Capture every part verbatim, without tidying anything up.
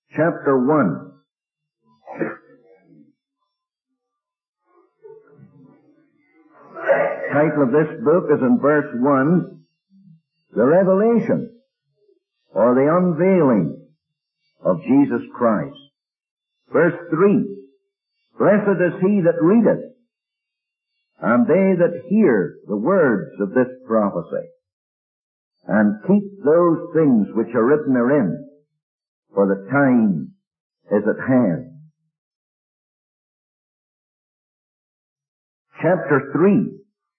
chapter one. The title of this book is in verse one, The Revelation, or the Unveiling of Jesus Christ. Verse three, Blessed is he that readeth, and they that hear the words of this prophecy, and keep those things which are written therein, for the time is at hand. Chapter three,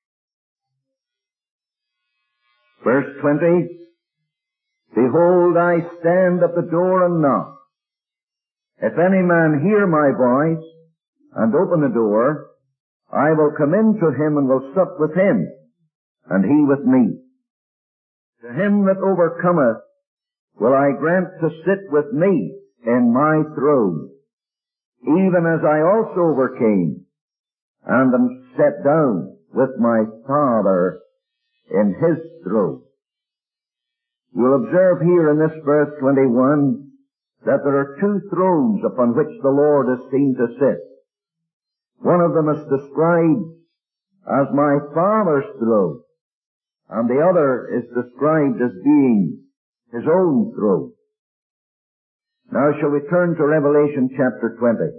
verse twenty, Behold, I stand at the door and knock. If any man hear my voice, and open the door, I will come in to him and will sup with him, and he with me. To him that overcometh will I grant to sit with me in my throne, even as I also overcame, and am set down with my Father in his throne. You'll observe here in this verse twenty-one that there are two thrones upon which the Lord is seen to sit. One of them is described as my Father's throne, and the other is described as being his own throne. Now shall we turn to Revelation chapter twenty.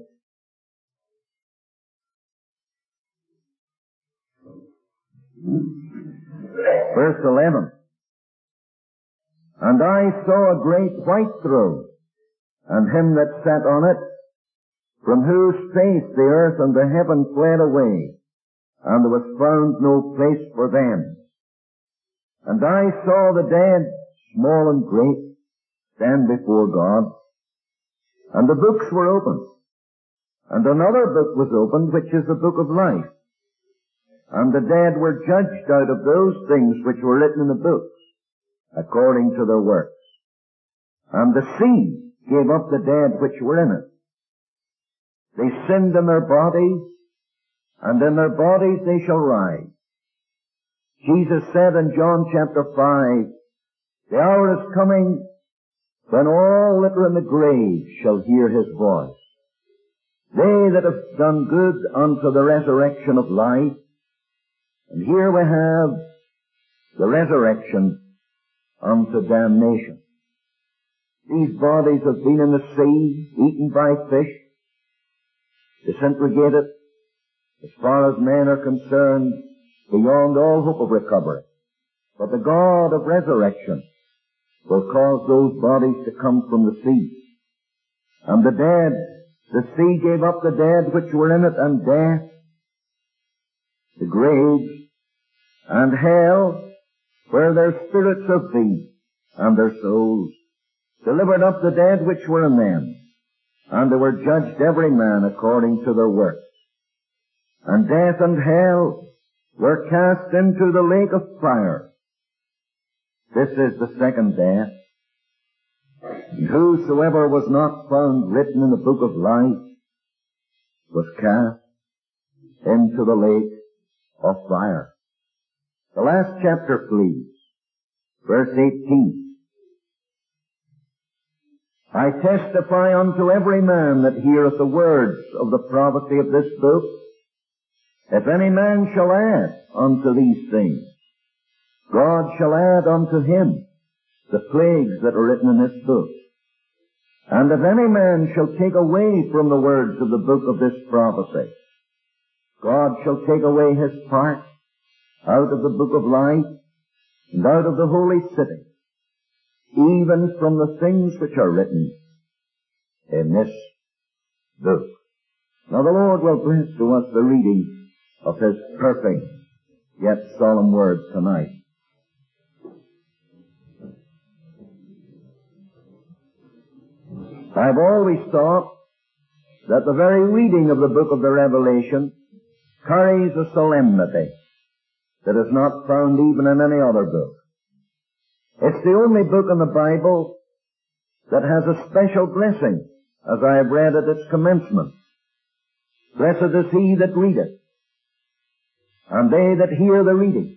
Verse eleven. And I saw a great white throne, and him that sat on it, from whose face the earth and the heaven fled away, and there was found no place for them. And I saw the dead, small and great, stand before God, and the books were opened. And another book was opened, which is the book of life. And the dead were judged out of those things which were written in the books, according to their works. And the sea gave up the dead which were in it. They sinned in their bodies, and in their bodies they shall rise. Jesus said in John chapter five, The hour is coming when all that are in the grave shall hear his voice. They that have done good unto the resurrection of life. And here we have the resurrection unto damnation. These bodies have been in the sea, eaten by fish, disintegrated, as far as men are concerned, beyond all hope of recovery. But the God of resurrection will cause those bodies to come from the sea. And the dead, the sea gave up the dead which were in it, and death, the grave, and hell, where their spirits have been, and their souls, delivered up the dead which were in them, and they were judged every man according to their works. And death and hell were cast into the lake of fire. This is the second death. And whosoever was not found written in the book of life was cast into the lake of fire. The last chapter, please. Verse eighteen. I testify unto every man that heareth the words of the prophecy of this book, if any man shall add unto these things, God shall add unto him the plagues that are written in this book. And if any man shall take away from the words of the book of this prophecy, God shall take away his part out of the book of life and out of the holy city, even from the things which are written in this book. Now the Lord will bless to us the reading of his perfect yet solemn word tonight. I've always thought that the very reading of the book of the Revelation carries a solemnity that is not found even in any other book. It's the only book in the Bible that has a special blessing, as I have read at its commencement. Blessed is he that readeth, and they that hear the reading,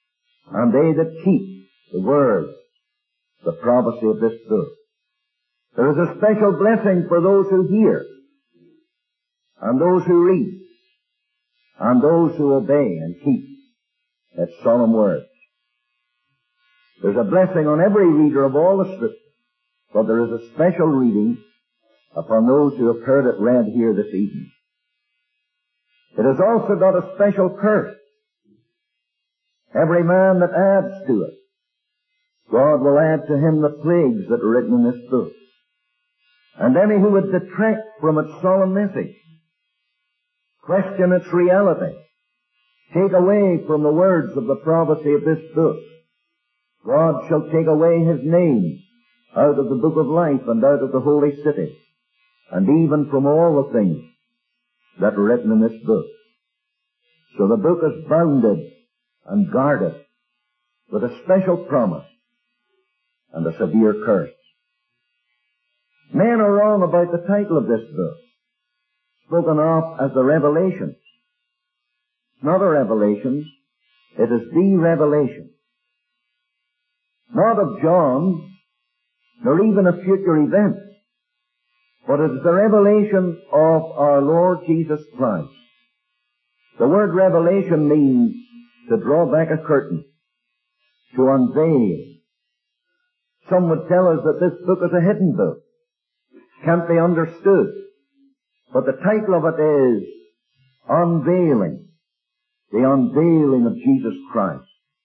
and they that keep the words, the prophecy of this book. There is a special blessing for those who hear, and those who read, and those who obey and keep its solemn words. There's a blessing on every reader of all the Scripture, but there is a special reading upon those who have heard it read here this evening. It has also got a special curse. Every man that adds to it, God will add to him the plagues that are written in this book. And any who would detract from its solemn message, question its reality, take away from the words of the prophecy of this book, God shall take away his name out of the book of life and out of the holy city, and even from all the things that are written in this book. So the book is bounded and guarded with a special promise and a severe curse. Men are wrong about the title of this book, spoken of as the Revelations. It's not a Revelations, it is the Revelation. Not of John, nor even of future events, but it is the revelation of our Lord Jesus Christ. The word revelation means to draw back a curtain, to unveil. Some would tell us that this book is a hidden book, can't be understood. But the title of it is Unveiling, the unveiling of Jesus Christ.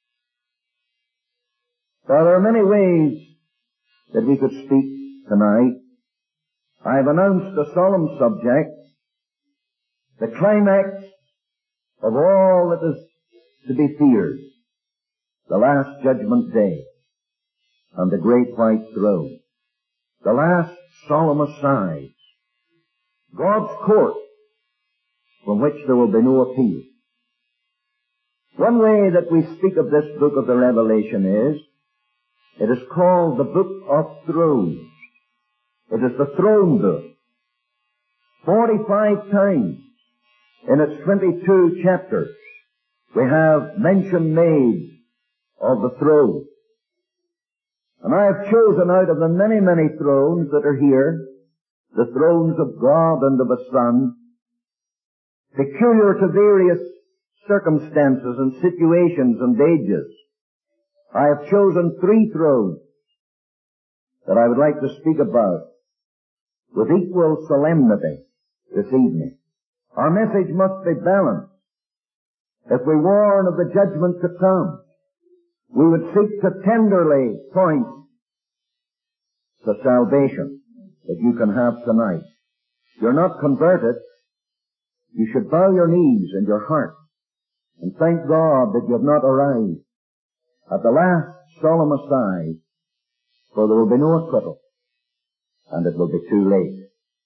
Now, there are many ways that we could speak tonight. I've announced a solemn subject, the climax of all that is to be feared, the last judgment day and the great white throne, the last solemn assize, God's court from which there will be no appeal. One way that we speak of this book of the Revelation is, it is called the Book of Thrones. It is the throne book. Forty-five times in its twenty-two chapters we have mention made of the throne. And I have chosen out of the many, many thrones that are here, the thrones of God and of the Son, peculiar to various circumstances and situations and ages. I have chosen three thrones that I would like to speak about with equal solemnity this evening. Our message must be balanced. If we warn of the judgment to come, we would seek to tenderly point to salvation that you can have tonight. If you're not converted, you should bow your knees and your heart and thank God that you have not arrived at the last solemn assize, for there will be no acquittal, and it will be too late.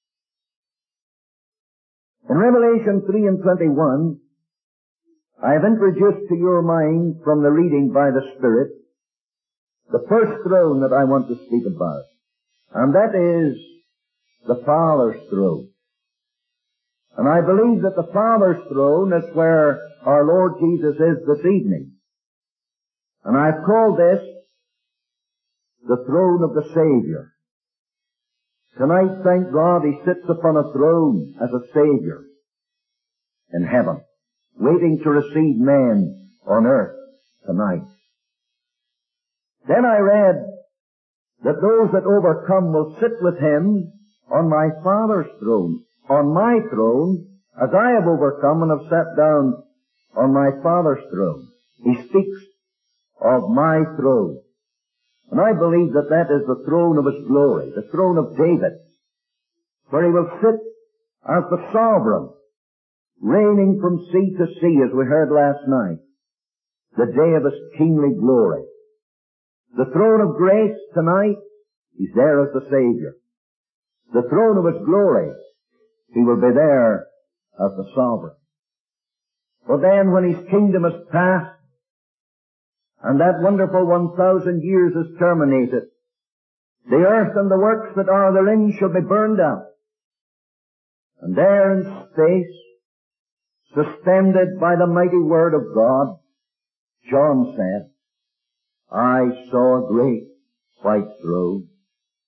In Revelation three and twenty-one, I have introduced to your mind from the reading by the Spirit the first throne that I want to speak about, and that is the Father's throne. And I believe that the Father's throne is where our Lord Jesus is this evening. And I've called this the throne of the Savior. Tonight, thank God, He sits upon a throne as a Savior in heaven, waiting to receive men on earth tonight. Then I read that those that overcome will sit with Him on my Father's throne, on my throne, as I have overcome and have sat down on my Father's throne. He speaks of my throne. And I believe that that is the throne of His glory, the throne of David, where He will sit as the sovereign, reigning from sea to sea, as we heard last night, the day of His kingly glory. The throne of grace tonight, He's there as the Savior. The throne of His glory, He will be there as the sovereign. But then when His kingdom is past, and that wonderful one thousand years is terminated, the earth and the works that are therein shall be burned up. And there in space, suspended by the mighty word of God, John said, I saw a great white throne,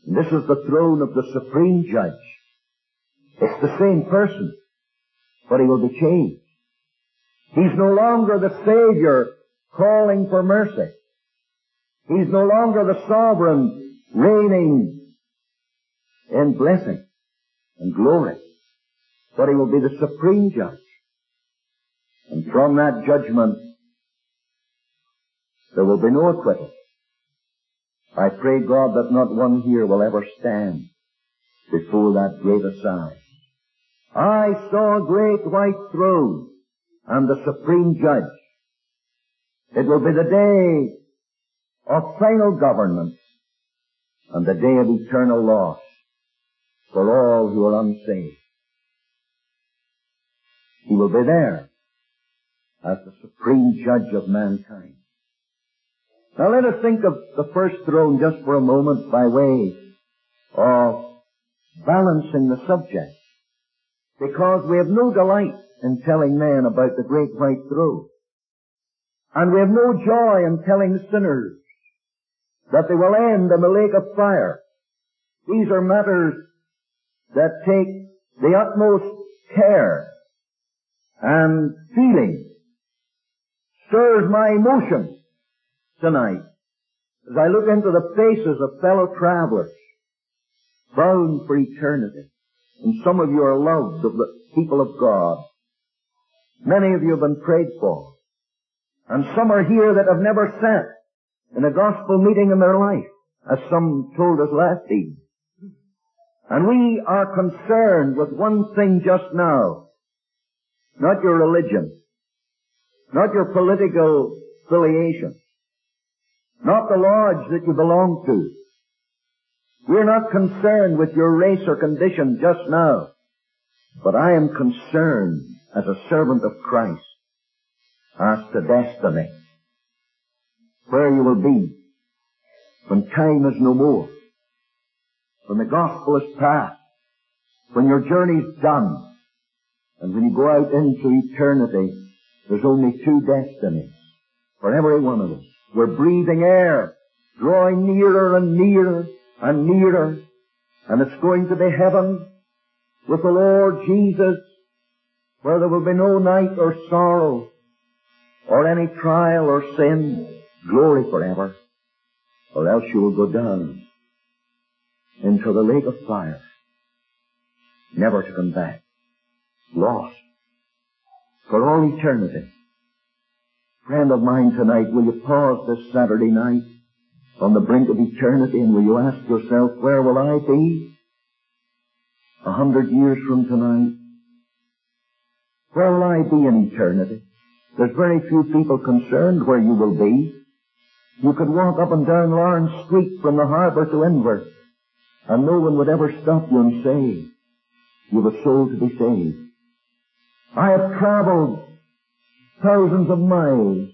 And this is the throne of the supreme judge. It's the same person, but he will be changed. He's no longer the Savior calling for mercy. He's no longer the sovereign reigning in blessing and glory, but he will be the supreme judge. And from that judgment, there will be no acquittal. I pray, God, that not one here will ever stand before that great assize. I saw a great white throne and the supreme judge. It will be the day of final government and the day of eternal loss for all who are unsaved. He will be there as the supreme judge of mankind. Now let us think of the first throne just for a moment by way of balancing the subject, because we have no delight in telling men about the great white throne. And we have no joy in telling sinners that they will end in the lake of fire. These are matters that take the utmost care and feeling. Stirs my emotion tonight as I look into the faces of fellow travelers bound for eternity. And some of you are loved of the people of God. Many of you have been prayed for. And some are here that have never sat in a gospel meeting in their life, as some told us last evening. And we are concerned with one thing just now. Not your religion, not your political affiliation, not the lodge that you belong to. We're not concerned with your race or condition just now. But I am concerned as a servant of Christ as to destiny. Where you will be when time is no more, when the gospel is past, when your journey's done, and when you go out into eternity, there's only two destinies for every one of us. We're breathing air, drawing nearer and nearer and nearer, and it's going to be heaven with the Lord Jesus, where there will be no night or sorrow or any trial or sin, glory forever, or else you will go down into the lake of fire, never to come back, lost for all eternity. Friend of mine tonight, will you pause this Saturday night on the brink of eternity, and will you ask yourself, where will I be a hundred years from tonight? Where will I be in eternity? There's very few people concerned where you will be. You could walk up and down Lawrence Street from the harbour to Inver, and no one would ever stop you and say, you've a soul to be saved. I have travelled thousands of miles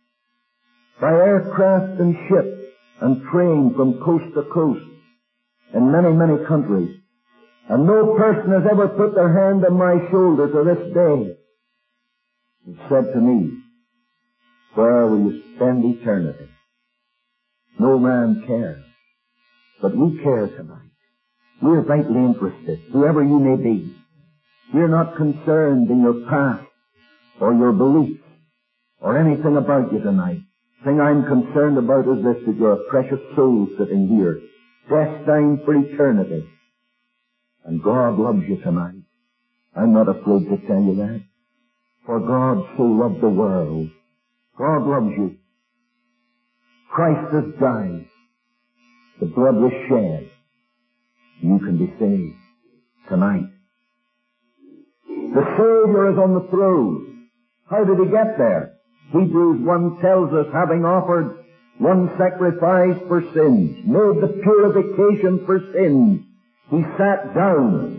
by aircraft and ship and train from coast to coast in many, many countries. And no person has ever put their hand on my shoulder to this day and said to me, where will you spend eternity? No man cares. But we care tonight. We're vitally interested, whoever you may be. We're not concerned in your past or your beliefs or anything about you tonight. The thing I'm concerned about is this, that you're a precious soul sitting here, destined for eternity. And God loves you tonight. I'm not afraid to tell you that. For God so loved the world. God loves you. Christ has died. The blood was shed. You can be saved tonight. The Savior is on the throne. How did he get there? Hebrews one tells us, having offered one sacrifice for sins, made the purification for sins, he sat down.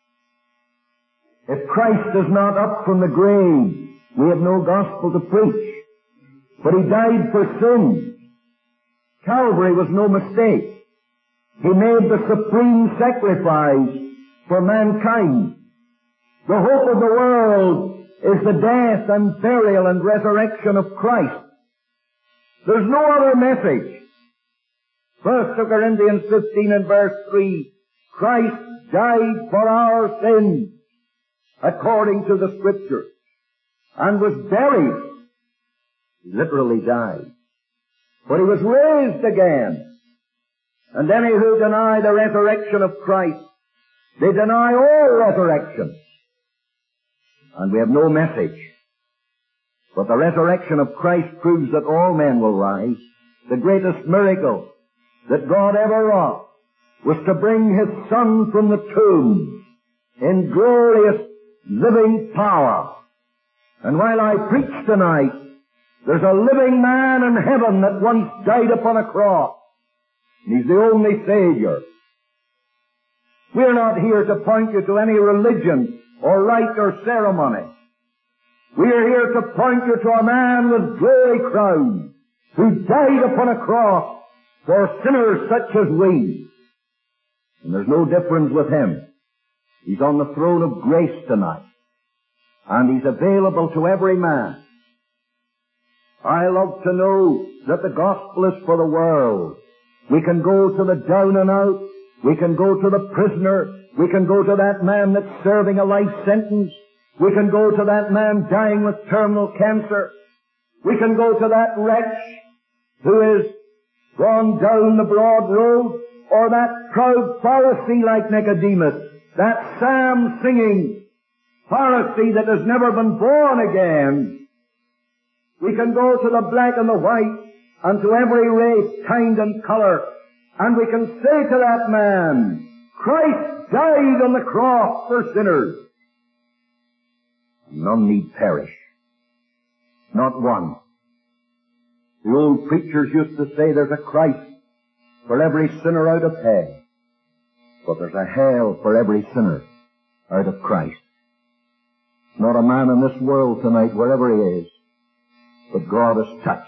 If Christ is not up from the grave, we have no gospel to preach. But he died for sins. Calvary was no mistake. He made the supreme sacrifice for mankind. The hope of the world is the death and burial and resurrection of Christ. There's no other message. First Corinthians fifteen and verse three, Christ died for our sins according to the Scriptures, and was buried. He literally died. But he was raised again. And any who deny the resurrection of Christ, they deny all resurrection. And we have no message. But the resurrection of Christ proves that all men will rise. The greatest miracle that God ever wrought was to bring His Son from the tomb in glorious living power. And while I preach tonight, there's a living man in heaven that once died upon a cross. And He's the only Savior. We're not here to point you to any religion or rite or ceremony. We're here to point you to a man with glory crown who died upon a cross for sinners such as we. And there's no difference with Him. He's on the throne of grace tonight. And He's available to every man. I love to know that the gospel is for the world. We can go to the down and out. We can go to the prisoner. We can go to that man that's serving a life sentence. We can go to that man dying with terminal cancer. We can go to that wretch who has gone down the broad road, or that proud Pharisee like Nicodemus, that psalm-singing Pharisee that has never been born again. We can go to the black and the white, and to every race, kind and color, and we can say to that man, Christ died on the cross for sinners. None need perish. Not one. The old preachers used to say there's a Christ for every sinner out of hell, but there's a hell for every sinner out of Christ. Not a man in this world tonight, wherever he is, but God has touched.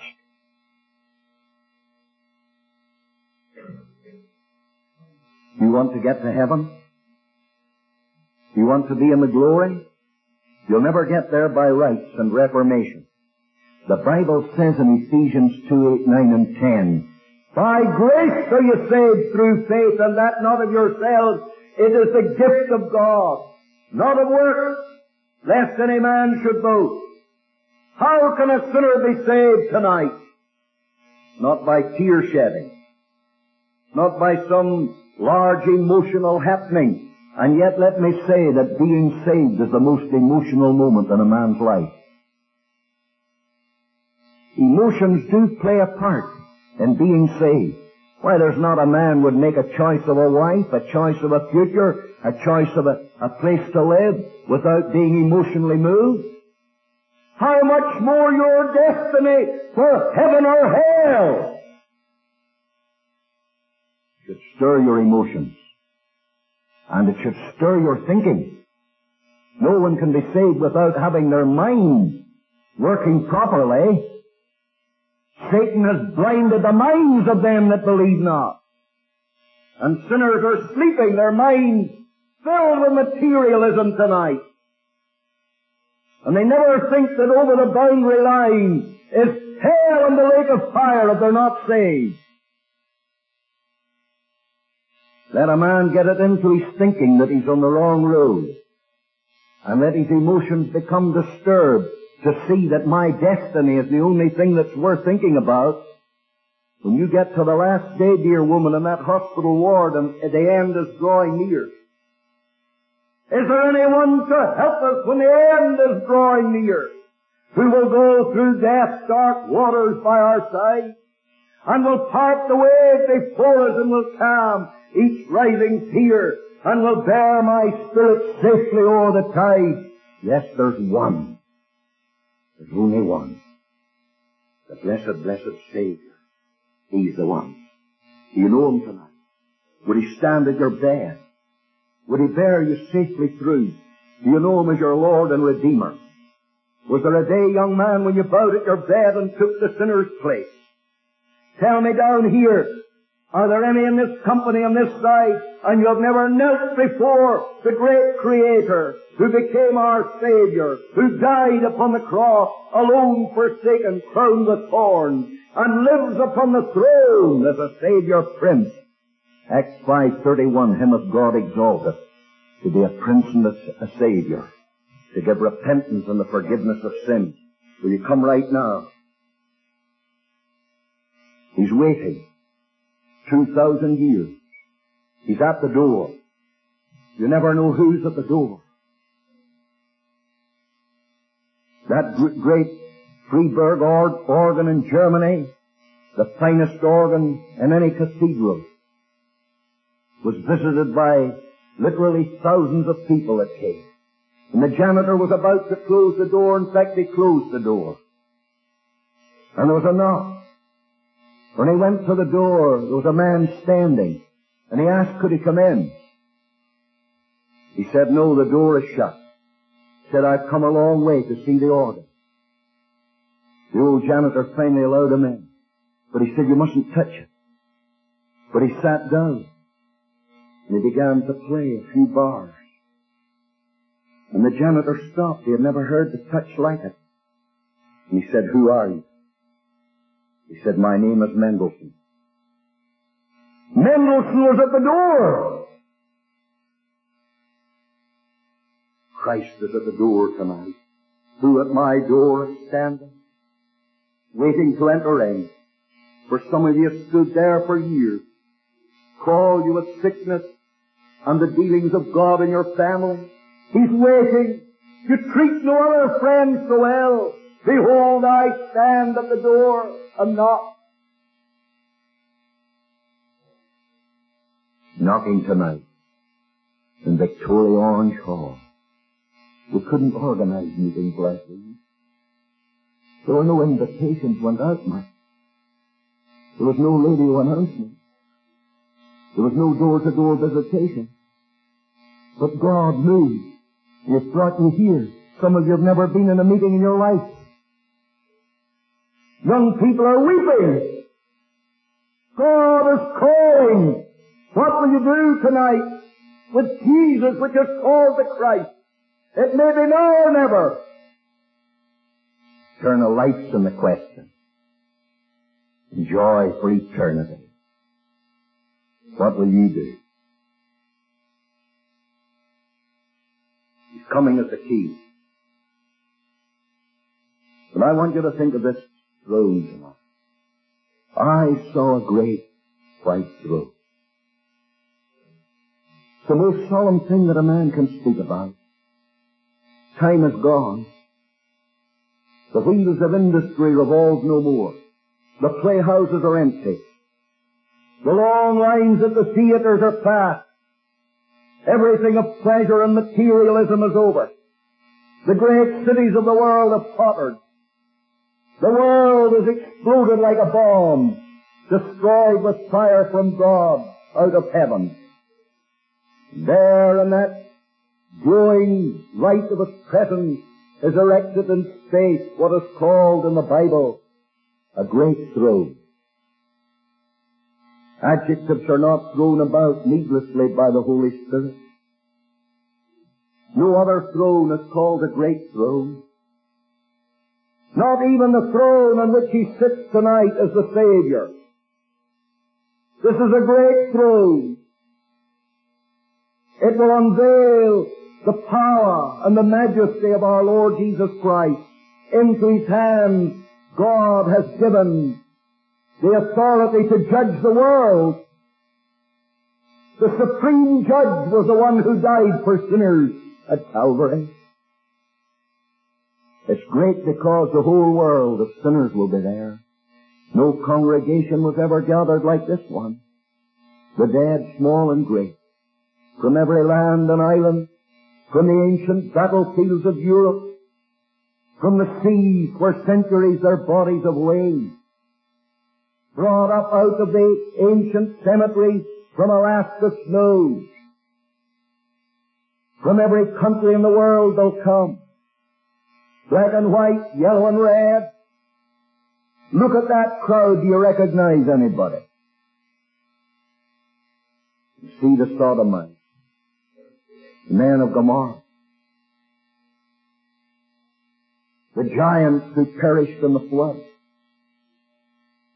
Do you want to get to heaven? Do you want to be in the glory? You'll never get there by rites and reformation. The Bible says in Ephesians two, eight, nine, and ten, by grace are you saved through faith, and that not of yourselves. It is the gift of God, not of works, lest any man should boast. How can a sinner be saved tonight? Not by tear shedding, not by some large emotional happening. And yet let me say that being saved is the most emotional moment in a man's life. Emotions do play a part in being saved. Why, there's not a man would make a choice of a wife, a choice of a future, a choice of a, a place to live without being emotionally moved. How much more your destiny for heaven or hell should stir your emotions. And it should stir your thinking. No one can be saved without having their mind working properly. Satan has blinded the minds of them that believe not. And sinners are sleeping, their minds filled with materialism tonight. And they never think that over the boundary line is hell and the lake of fire if they're not saved. Let a man get it into his thinking that he's on the wrong road, and let his emotions become disturbed to see that my destiny is the only thing that's worth thinking about. When you get to the last day, dear woman, in that hospital ward, and the end is drawing near, is there anyone to help us when the end is drawing near, who will go through death's dark waters by our side, and will part the wave before us, and will calm each rising tear, and will bear my spirit safely o'er the tide? Yes, there's one. There's only one. The blessed, blessed Savior. He's the one. Do you know Him tonight? Would He stand at your bed? Would He bear you safely through? Do you know Him as your Lord and Redeemer? Was there a day, young man, when you bowed at your bed and took the sinner's place? Tell me down here, are there any in this company on this side, and you have never knelt before the great Creator who became our Savior, who died upon the cross, alone, forsaken, crowned with thorns, and lives upon the throne as a Savior Prince. Acts five thirty-one, him of God exalted to be a Prince and a, a Savior, to give repentance and the forgiveness of sins. Will you come right now? He's waiting. Two thousand years. He's at the door. You never know who's at the door. That great Freiburg organ in Germany, the finest organ in any cathedral, was visited by literally thousands of people that came. And the janitor was about to close the door. In fact, he closed the door. And there was a knock. When he went to the door, there was a man standing. And he asked, could he come in? He said, no, the door is shut. He said, I've come a long way to see the organ. The old janitor finally allowed him in. But he said, you mustn't touch it. But he sat down. And he began to play a few bars. And the janitor stopped. He had never heard the touch like it. And he said, who are you? He said, my name is Mendelssohn. Mendelssohn was at the door. Christ is at the door tonight. Who at my door is standing, waiting to enter in. For some of you have stood there for years, crawled you with sickness and the dealings of God in your family. He's waiting. You treat no other friend so well. Behold, I stand at the door and knock. Knocking tonight in Victoria Orange Hall. We couldn't organize meetings like these. There were no invitations went out much. There was no radio announcement. There was no door-to-door visitation. But God moved. He has brought you here. Some of you have never been in a meeting in your life. Young people are weeping. God is calling. What will you do tonight with Jesus, which is called the Christ? It may be now or never. Eternal life's in the question. Joy for eternity. What will you do? He's coming as the key. But I want you to think of this throne tonight. I saw a great white throne. It's the most solemn thing that a man can speak about. Time is gone. The wheels of industry revolve no more. The playhouses are empty. The long lines at the theaters are past. Everything of pleasure and materialism is over. The great cities of the world have tottered. The world is exploded like a bomb, destroyed with fire from God out of heaven. There in that glowing light of His presence is erected in space what is called in the Bible a great throne. Adjectives are not thrown about needlessly by the Holy Spirit. No other throne is called a great throne. Not even the throne on which He sits tonight as the Savior. This is a great throne. It will unveil the power and the majesty of our Lord Jesus Christ. Into His hands God has given the authority to judge the world. The supreme judge was the one who died for sinners at Calvary. It's great because the whole world of sinners will be there. No congregation was ever gathered like this one. The dead, small and great, from every land and island, from the ancient battlefields of Europe, from the seas where centuries their bodies have lain, brought up out of the ancient cemeteries from Alaska snows. From every country in the world they'll come. Black and white, yellow and red. Look at that crowd. Do you recognize anybody? You see the Sodomites, the men of Gomorrah, the giants who perished in the flood.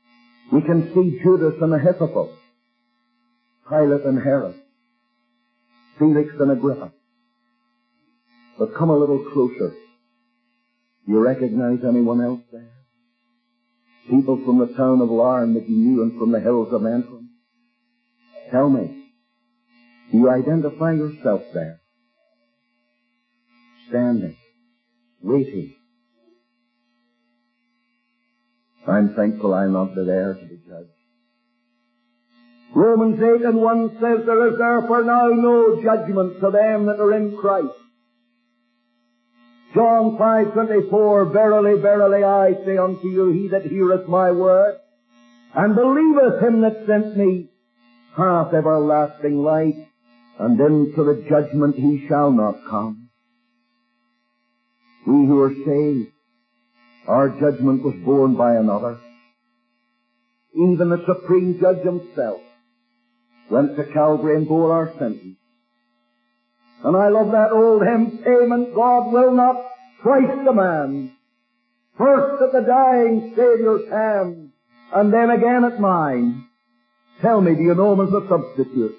We can see Judas and Ahithophel, Pilate and Herod, Felix and Agrippa. But come a little closer. Do you recognize anyone else there? People from the town of Larne that you knew and from the hills of Antrim? Tell me, do you identify yourself there? Standing, waiting. I'm thankful I'm not there to be judged. Romans eight and one says, there is therefore now no judgment to them that are in Christ. John five twenty-four, verily, verily, I say unto you, he that heareth my word, and believeth him that sent me, hath everlasting life, and into the judgment he shall not come. We who are saved, our judgment was borne by another. Even the Supreme Judge himself went to Calvary and bore our sentence. And I love that old hymn, payment God will not twice demand. First at the dying Saviour's hand, and then again at mine. Tell me, do you know him as a substitute?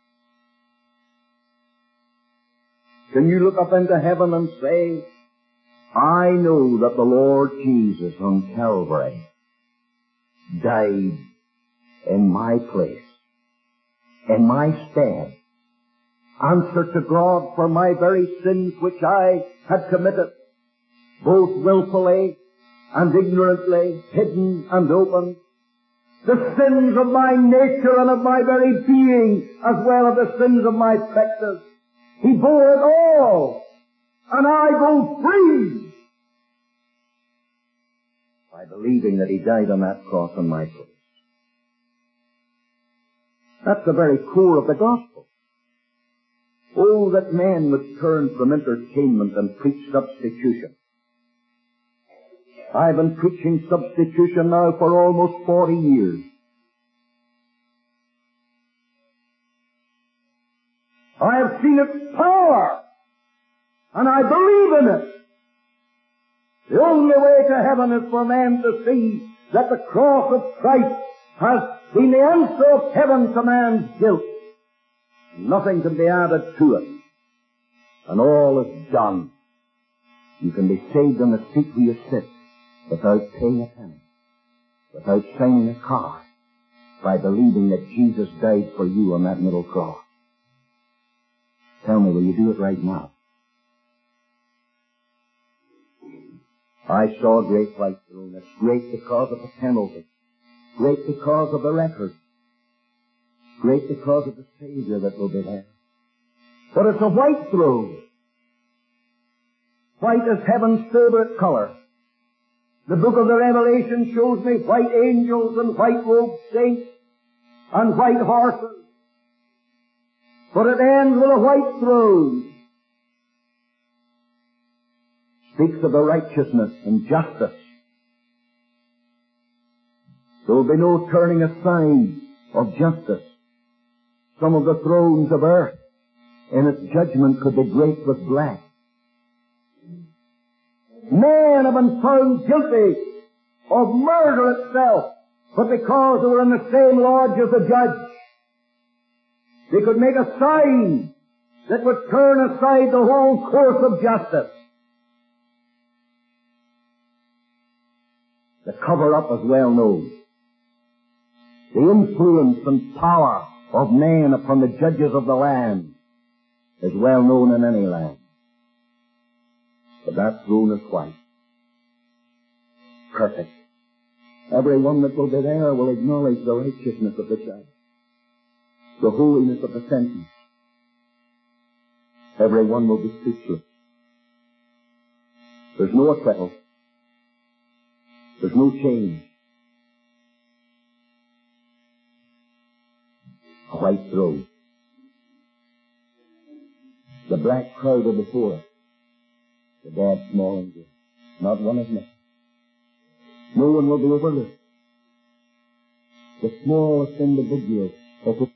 Can you look up into heaven and say, I know that the Lord Jesus on Calvary died in my place, in my stead, answer to God for my very sins which I had committed, both willfully and ignorantly, hidden and open, the sins of my nature and of my very being, as well as the sins of my practice. He bore it all, and I go free by believing that he died on that cross in my place. That's the very core of the gospel. Oh, that men would turn from entertainment and preach substitution. I've been preaching substitution now for almost forty years. I have seen its power, and I believe in it. The only way to heaven is for men to see that the cross of Christ has been the answer of heaven to man's guilt. Nothing can be added to it. And all is done. You can be saved in the seat where you sit without paying a penny, without signing a card, by believing that Jesus died for you on that middle cross. Tell me, will you do it right now? I saw a great white throne. It's great because of the penalty. Great because of the record. Great because of the Savior that will be there. But it's a white throne. White is heaven's favorite color. The book of the Revelation shows me white angels and white-robed saints and white horses. But it ends with a white throne. Speaks of the righteousness and justice. There will be no turning aside of justice. Some of the thrones of earth in its judgment could be draped with black. Men have been found guilty of murder itself, but because they were in the same lodge as the judge, they could make a sign that would turn aside the whole course of justice. The cover-up is well known. The influence and power of men upon the judges of the land is well known in any land. But that throne is white. Perfect. Everyone that will be there will acknowledge the righteousness of the judge, the holiness of the sentence. Everyone will be speechless. There's no acquittal. There's no change. A white throne. The black crowd are before us. The dead, small and great. Not one is missing. No one will be overlooked. The smallest individual of the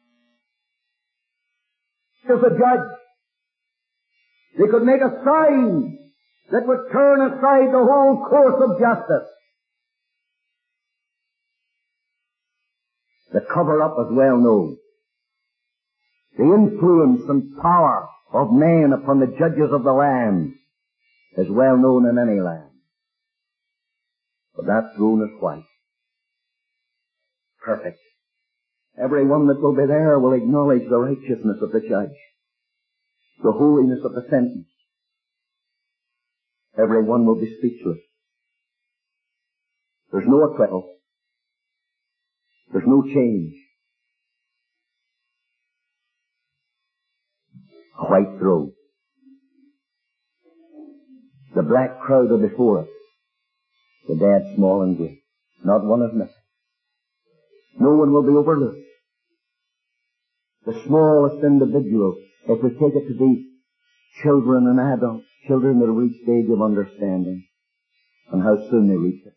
as a judge, they could make a sign that would turn aside the whole course of justice. cover-up is well known. The influence and power of men upon the judges of the land is well known in any land. But that throne is white. Perfect. Everyone that will be there will acknowledge the righteousness of the judge, the holiness of the sentence. Everyone will be speechless. There's no acquittal. There's no change. A white throne. The black crowd are before it. The dead, small and great. Not one is missing. No one will be overlooked. The smallest individual, if we take it to be children and adults, children that have reached age of understanding, and how soon they reach it.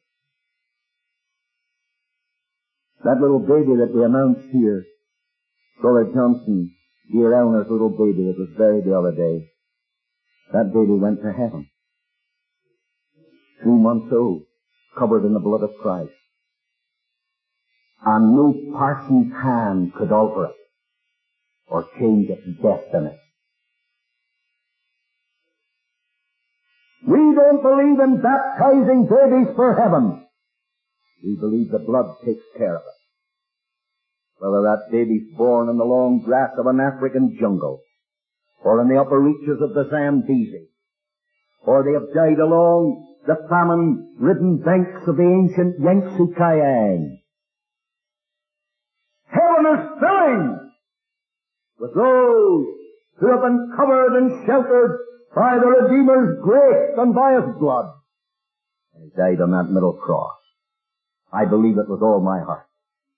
That little baby that we announced here, Brother Johnson, dear Eleanor's little baby that was buried the other day, that baby went to heaven. Three months old, covered in the blood of Christ. And no parson's hand could alter it or change its destiny. We don't believe in baptizing babies for heaven. We believe the blood takes care of it. Whether that baby's born in the long grass of an African jungle, or in the upper reaches of the Zambezi, or they have died along the famine-ridden banks of the ancient Yangtze Kiang. Heaven is filling with those who have been covered and sheltered by the Redeemer's grace and by His blood. He died on that middle cross. I believe it with all my heart.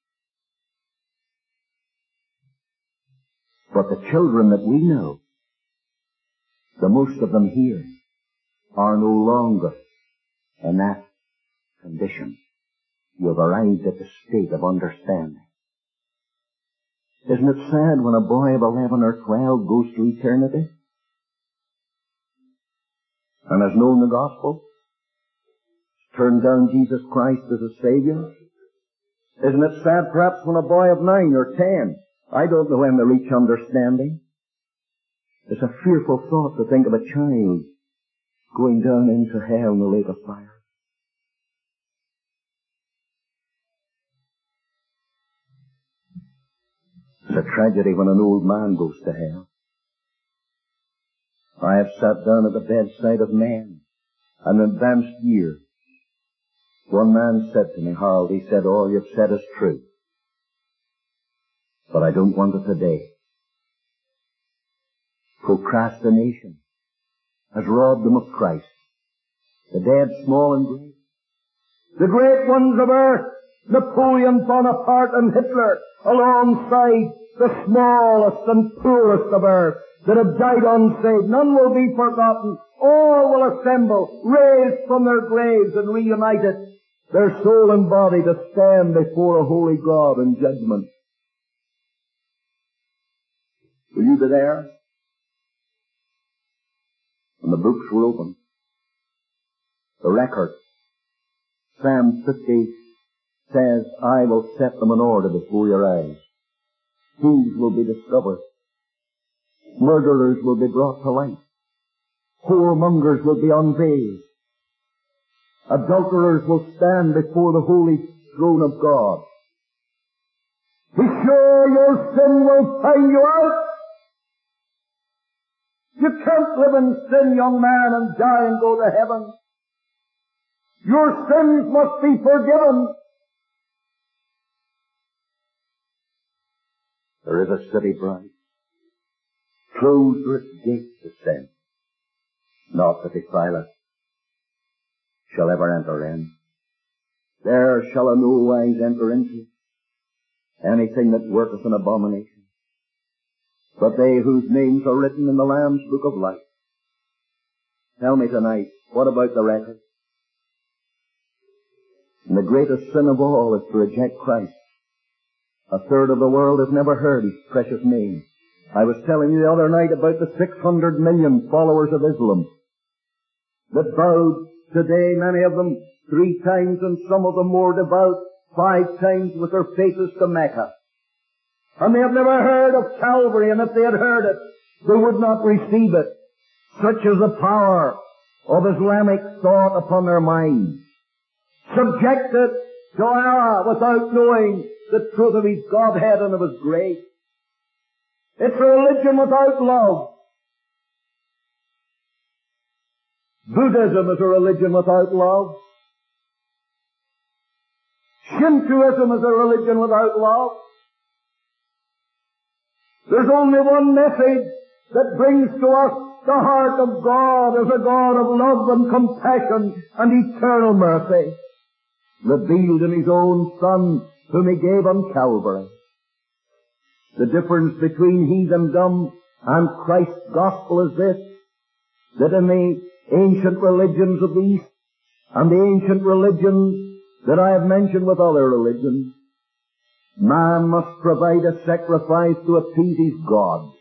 But the children that we know, the most of them here, are no longer in that condition. You have arrived at the state of understanding. Isn't it sad when a boy of eleven or twelve goes to eternity and has known the gospel, turned down Jesus Christ as a Savior? Isn't it sad perhaps when a boy of nine or ten, I don't know when they reach understanding? It's a fearful thought to think of a child going down into hell in the lake of fire. It's a tragedy when an old man goes to hell. I have sat down at the bedside of men in advanced years. One man said to me, Harold, he said, all you've said is true, but I don't want it today. Procrastination has robbed them of Christ. The dead, small and great. The great ones of earth, Napoleon Bonaparte and Hitler, alongside the smallest and poorest of earth that have died unsaved. None will be forgotten. All will assemble, raised from their graves and reunited, their soul and body to stand before a holy God in judgment. Will you be there? When the books were opened, the record, Psalm fifty says, I will set them in order before your eyes. Thieves will be discovered. Murderers will be brought to light. Whoremongers will be unveiled. Adulterers will stand before the holy throne of God. Be sure your sin will find you out. You can't live in sin, young man, and die and go to heaven. Your sins must be forgiven. There is a city bright, closed are its gates to sin. Not that defile it shall ever enter in. There shall a no wise enter into anything that worketh an abomination. But they whose names are written in the Lamb's book of life. Tell me tonight, what about the record? And the greatest sin of all is to reject Christ. A third of the world has never heard His precious name. I was telling you the other night about the six hundred million followers of Islam that bowed today, many of them three times and some of them more devout, five times with their faces to Mecca. And they have never heard of Calvary, and if they had heard it, they would not receive it. Such is the power of Islamic thought upon their minds. Subjected to Allah without knowing the truth of His Godhead and of His grace. It's a religion without love. Buddhism is a religion without love. Shintoism is a religion without love. There's only one message that brings to us the heart of God as a God of love and compassion and eternal mercy, revealed in His own Son, whom He gave on Calvary. The difference between heathendom and Christ's gospel is this, that in the ancient religions of the East and the ancient religions that I have mentioned with other religions, man must provide a sacrifice to appease his God.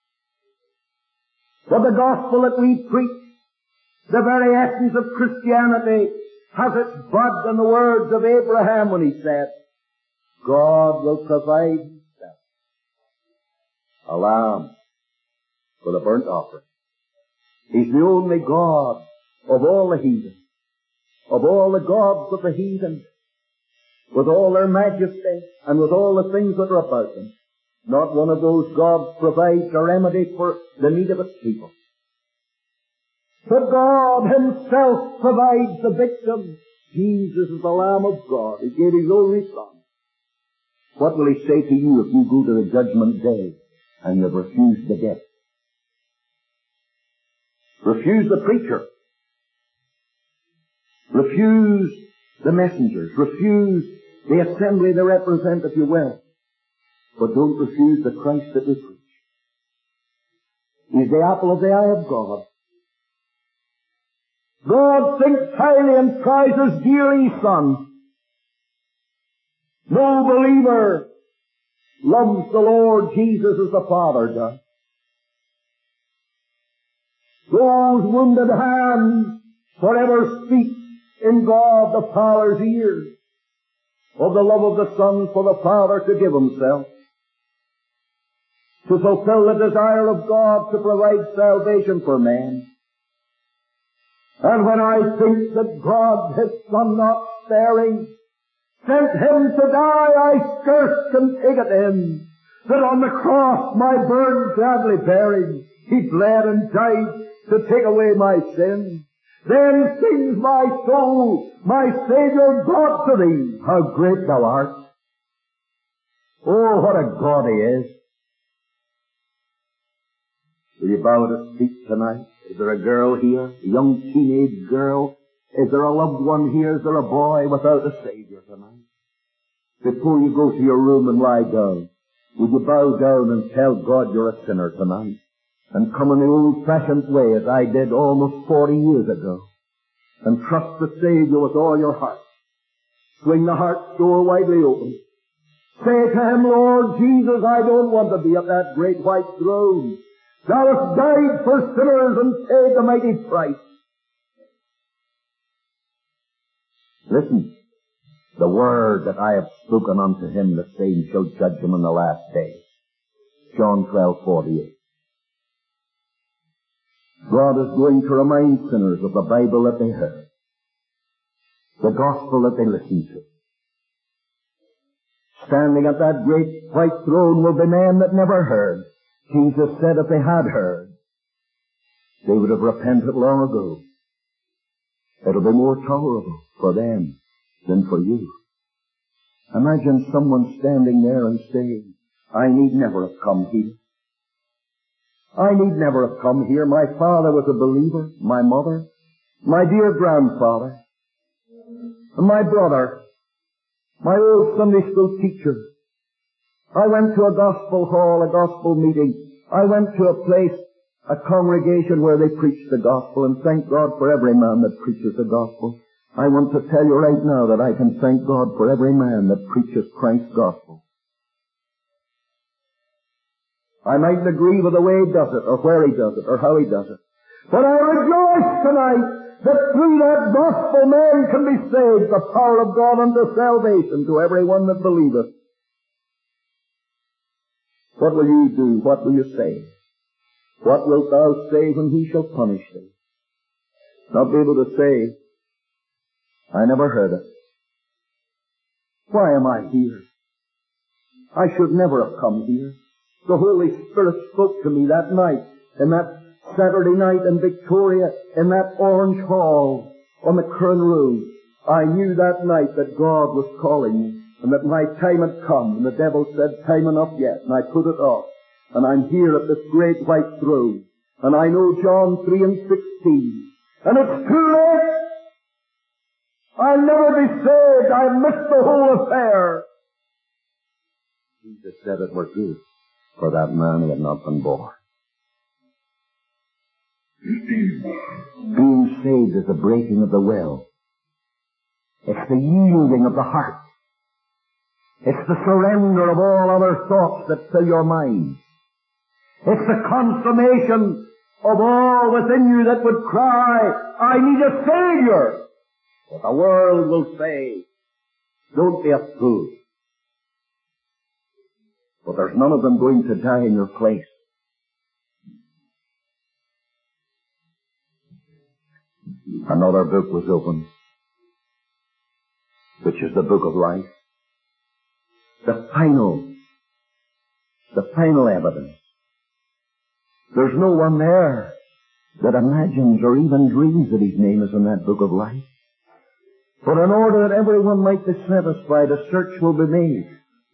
But the gospel that we preach, the very essence of Christianity, has its bud in the words of Abraham when he said, God will provide himself a lamb for the burnt offering. He's the only God of all the heathen, of all the gods of the heathen, with all their majesty and with all the things that are about them. Not one of those gods provides a remedy for the need of its people. But God Himself provides the victim. Jesus is the Lamb of God. He gave His only Son. What will He say to you if you go to the judgment day and you've refused the gift? Refuse the preacher. Refuse the messengers. Refuse the assembly they represent, if you will. But don't refuse the Christ that we preach. He's the apple of the eye of God. God thinks highly and prizes dearly His Son. No believer loves the Lord Jesus as the Father does. Those wounded hands forever speak in God the Father's ears of the love of the Son for the Father to give Himself, to fulfill the desire of God to provide salvation for men. And when I think that God, His Son not sparing, sent Him to die, I scarce can take it in, that on the cross my burden gladly bearing, He bled and died to take away my sin. Then sings my soul, my Saviour God to Thee, how great Thou art. Oh, what a God He is. Will you bow at His feet tonight? Is there a girl here, a young teenage girl? Is there a loved one here? Is there a boy without a Saviour tonight? Before you go to your room and lie down, would you bow down and tell God you're a sinner tonight? And come in the old-fashioned way as I did almost forty years ago. And trust the Saviour with all your heart. Swing the heart door widely open. Say to Him, Lord Jesus, I don't want to be at that great white throne. Thou hast died for sinners and paid the mighty price. Listen, the word that I have spoken unto him, the same shall judge him in the last day. John twelve forty-eight. God is going to remind sinners of the Bible that they heard, the gospel that they listened to. Standing at that great white throne will be men that never heard. Jesus said if they had heard, they would have repented long ago. It'll be more tolerable for them than for you. Imagine someone standing there and saying, I need never have come here. I need never have come here. My father was a believer, my mother, my dear grandfather, and my brother, my old Sunday school teacher. I went to a gospel hall, a gospel meeting. I went to a place, a congregation where they preached the gospel, and thank God for every man that preaches the gospel. I want to tell you right now that I can thank God for every man that preaches Christ's gospel. I mightn't agree with the way he does it, or where he does it, or how he does it. But I rejoice tonight that through that gospel man can be saved, the power of God unto salvation to every one that believeth. What will you do? What will you say? What wilt thou say when he shall punish thee? Not be able to say, I never heard it. Why am I here? I should never have come here. The Holy Spirit spoke to me that night, in that Saturday night in Victoria, in that orange hall on the Curran Road. I knew that night that God was calling me, and that my time had come, and the devil said, time enough yet, and I put it off. And I'm here at this great white throne, and I know John three and sixteen, and it's too late! I'll never be saved. I've missed the whole affair. Jesus said it were good for that man who had not been born. Being saved is the breaking of the will. It's the yielding of the heart. It's the surrender of all other thoughts that fill your mind. It's the consummation of all within you that would cry, I need a Savior. But the world will say, don't be a fool. But there's none of them going to die in your place. Another book was opened, which is the book of life. The final, the final evidence. There's no one there that imagines or even dreams that his name is in that book of life. But in order that everyone might be satisfied, a search will be made.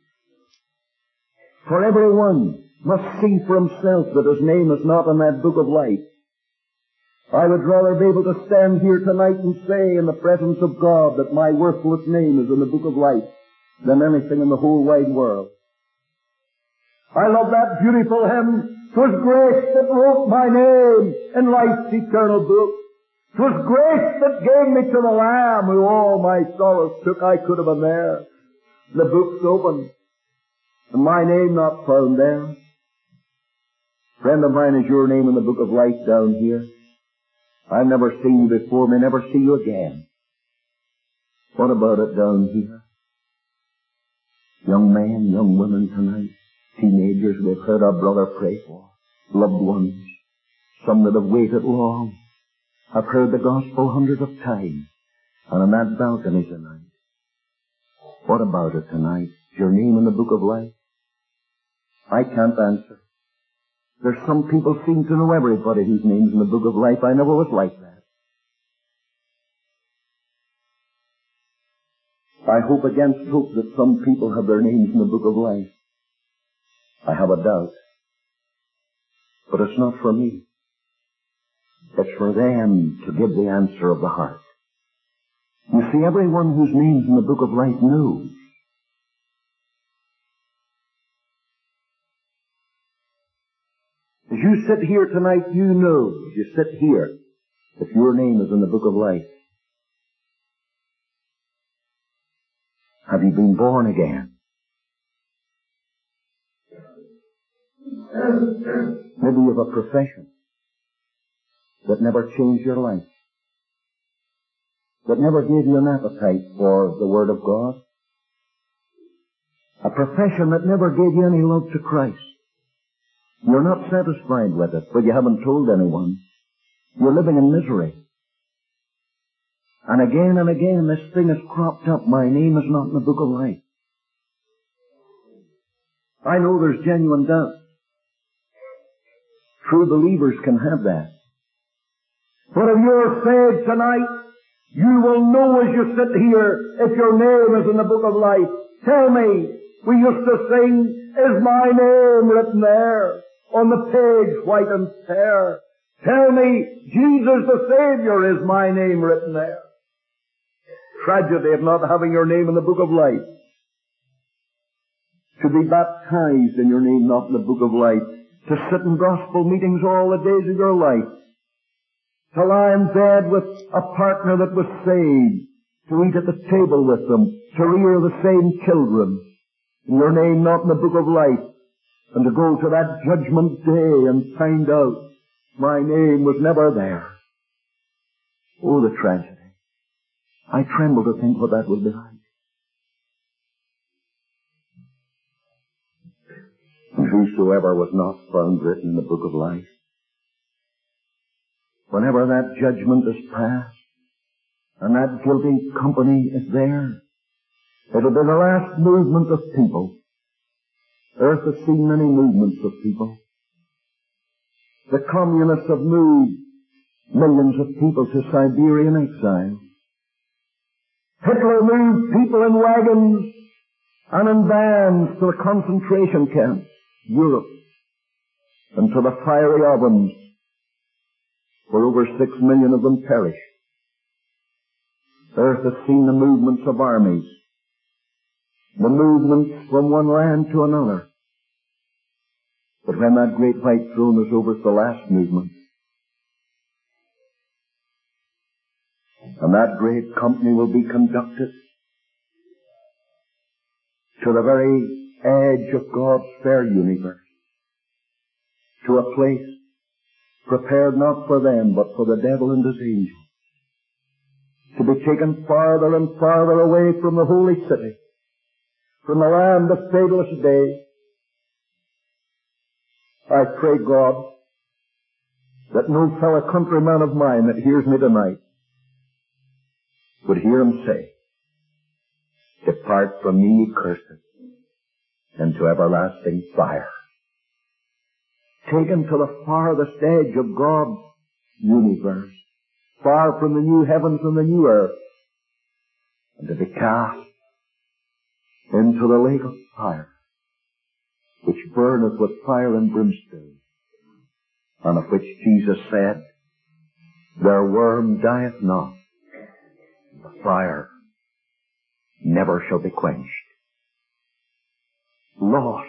For everyone must see for himself that his name is not in that book of life. I would rather be able to stand here tonight and say in the presence of God that my worthless name is in the book of life than anything in the whole wide world. I love that beautiful hymn, "'Twas grace that wrote my name in life's eternal book. 'Twas grace that gave me to the Lamb who all my sorrows took. I could have been there. The book's open, and my name not found there. Friend of mine, is your name in the book of life down here? I've never seen you before, may never see you again. What about it down here? Young men, young women tonight, teenagers we've heard our brother pray for, loved ones, some that have waited long. I've heard the gospel hundreds of times, and on that balcony tonight. What about it tonight? Is your name in the book of life? I can't answer. There's some people seem to know everybody whose name's in the book of life. I never was like that. I hope against hope that some people have their names in the book of life. I have a doubt. But it's not for me. It's for them to give the answer of the heart. You see, everyone whose name's in the book of life knows. As you sit here tonight, you know, as you sit here, if your name is in the book of life. Have you been born again? Maybe you have a profession that never changed your life, that never gave you an appetite for the Word of God, a profession that never gave you any love to Christ. You're not satisfied with it, but you haven't told anyone. You're living in misery. And again and again this thing has cropped up. My name is not in the book of life. I know there's genuine doubt. True believers can have that. But if you're saved tonight, you will know as you sit here if your name is in the book of life. Tell me, we used to sing, is my name written there on the page white and fair? Tell me, Jesus the Savior, is my name written there? Tragedy of not having your name in the book of life. To be baptized in your name not in the book of life. To sit in gospel meetings all the days of your life. To lie in bed with a partner that was saved. To eat at the table with them. To rear the same children. And your name not in the book of life. And to go to that judgment day and find out my name was never there. Oh, the tragedy. I tremble to think what that will be like. And who whosoever was not found written in the book of life. Whenever that judgment is passed, and that guilty company is there, it'll be the last movement of people. Earth has seen many movements of people. The communists have moved millions of people to Siberian exile. Hitler moved people in wagons and in vans to the concentration camps, Europe, and to the fiery ovens, where over six million of them perished. Earth has seen the movements of armies, the movements from one land to another. But when that great white throne is over, it's the last movement. And that great company will be conducted to the very edge of God's fair universe, to a place prepared not for them, but for the devil and his angels, to be taken farther and farther away from the holy city, from the land of fadeless day. I pray God that no fellow countryman of mine that hears me tonight would hear him say, "Depart from me, ye cursed, into everlasting fire." Taken to the farthest edge of God's universe, far from the new heavens and the new earth, and to be cast into the lake of fire, which burneth with fire and brimstone, and of which Jesus said, "Their worm dieth not, and the fire never shall be quenched." Lost,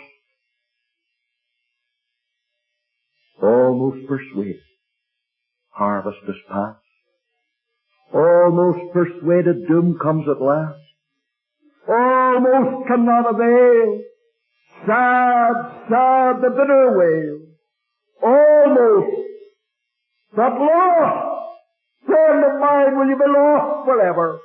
almost persuaded, harvest is past, almost persuaded doom comes at last, almost cannot avail, sad, sad, the bitter wail, almost, but lost, friend of mine, will you be lost forever?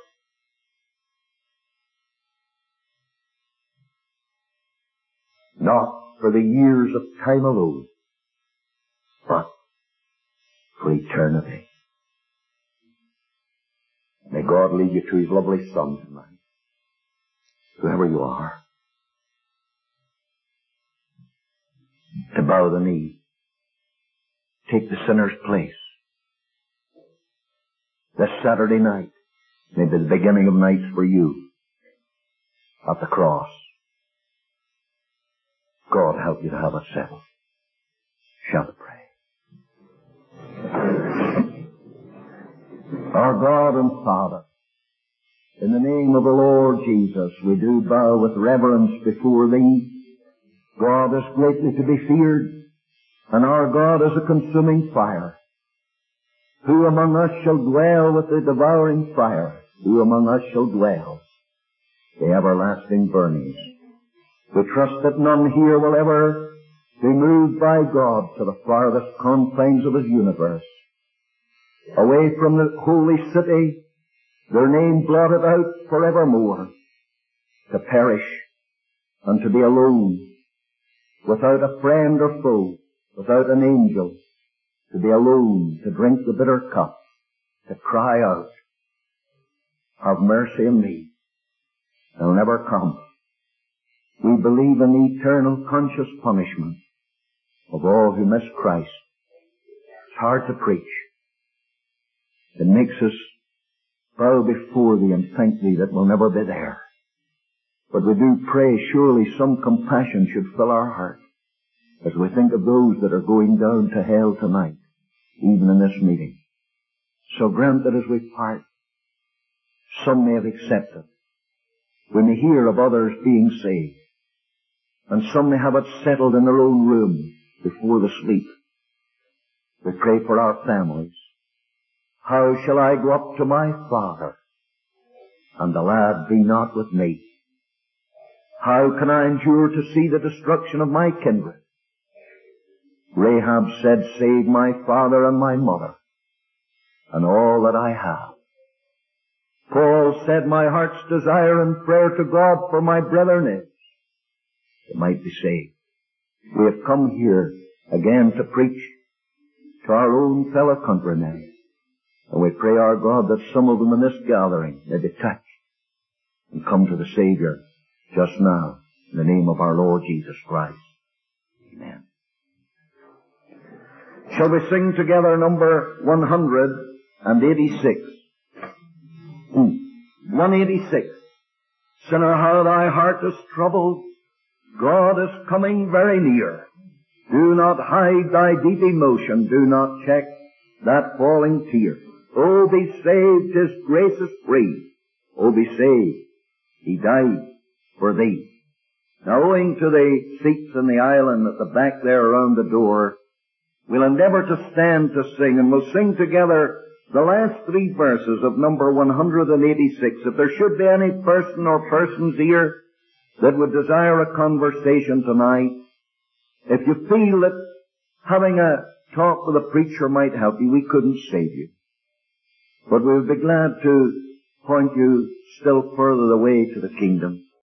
Not for the years of time alone, but for eternity. May God lead you to His lovely Son tonight, whoever you are, to bow the knee, take the sinner's place. This Saturday night may be the beginning of nights for you at the cross. God help you to have it settled. Shall we pray? Our God and Father, in the name of the Lord Jesus, we do bow with reverence before Thee. God is greatly to be feared, and our God is a consuming fire. Who among us shall dwell with the devouring fire? Who among us shall dwell the everlasting burnings? We trust that none here will ever be moved by God to the farthest confines of His universe, away from the holy city, their name blotted out forevermore, to perish and to be alone, without a friend or foe, without an angel, to be alone, to drink the bitter cup, to cry out, "Have mercy on me." They'll never come. We believe in the eternal conscious punishment of all who miss Christ. It's hard to preach. It makes us bow before Thee and thank Thee that we'll never be there. But we do pray surely some compassion should fill our heart as we think of those that are going down to hell tonight, even in this meeting. So grant that as we part, some may have accepted. We may hear of others being saved, and some may have it settled in their own room before the sleep. We pray for our families. How shall I go up to my father, and the lad be not with me? How can I endure to see the destruction of my kindred? Rahab said, "Save my father and my mother, and all that I have." Paul said, "My heart's desire and prayer to God for my brethren is, they might be saved." We have come here again to preach to our own fellow countrymen. And we pray our God that some of them in this gathering may be touched and come to the Savior just now in the name of our Lord Jesus Christ. Amen. Shall we sing together number one hundred eighty-six? Hmm. one eighty-six. Sinner, how thy heart is troubled. God is coming very near. Do not hide thy deep emotion. Do not check that falling tear. Oh, be saved, His grace is free. Oh, be saved, He died for thee. Now, owing to the seats in the island at the back there around the door, we'll endeavor to stand to sing, and we'll sing together the last three verses of number one hundred eighty-six. If there should be any person or persons here that would desire a conversation tonight, if you feel that having a talk with a preacher might help you, we couldn't save you. But we would be glad to point you still further the way to the kingdom.